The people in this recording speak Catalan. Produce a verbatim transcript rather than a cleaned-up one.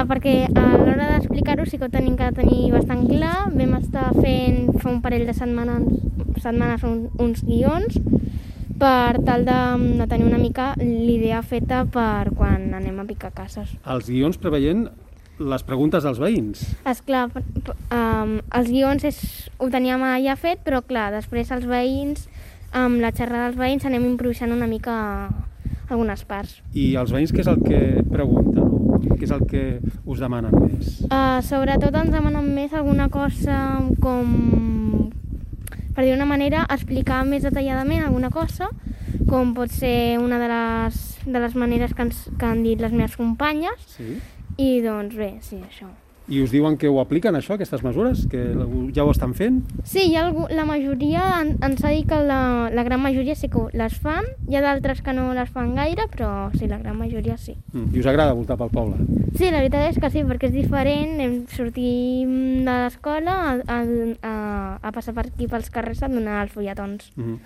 perquè a l'hora d'explicar-ho sí que ho tenim que tenir bastant clar. Vam estar fent fa un parell de setmanes, setmanes un, uns guions per tal de, de tenir una mica l'idea feta per quan anem a picar cases. Els guions preveient les preguntes dels veïns. Esclar, um, els guions és, ho teníem ja fet, però clar, després els veïns, amb la xerrada dels veïns anem improvisant una mica algunes parts. I els veïns què és el que pregunten? Què és el que us demanen més? Uh, sobretot ens demanen més alguna cosa com, per dir una manera, explicar més detalladament alguna cosa, com pot ser una de les, de les maneres que, ens, que han dit les meves companyes. Sí. I doncs bé, sí, això. I us diuen que ho apliquen, això, aquestes mesures? Que ja ho estan fent? Sí, hi ha algú, la majoria en, ens ha dit que la, la gran majoria sí que les fan. Hi ha d'altres que no les fan gaire, però sí, la gran majoria sí. Mm. I us agrada voltar pel poble? Sí, la veritat és que sí, perquè és diferent. Hem sortim de l'escola a, a, a, a passar per aquí pels carrers a donar els fulletons. Mm.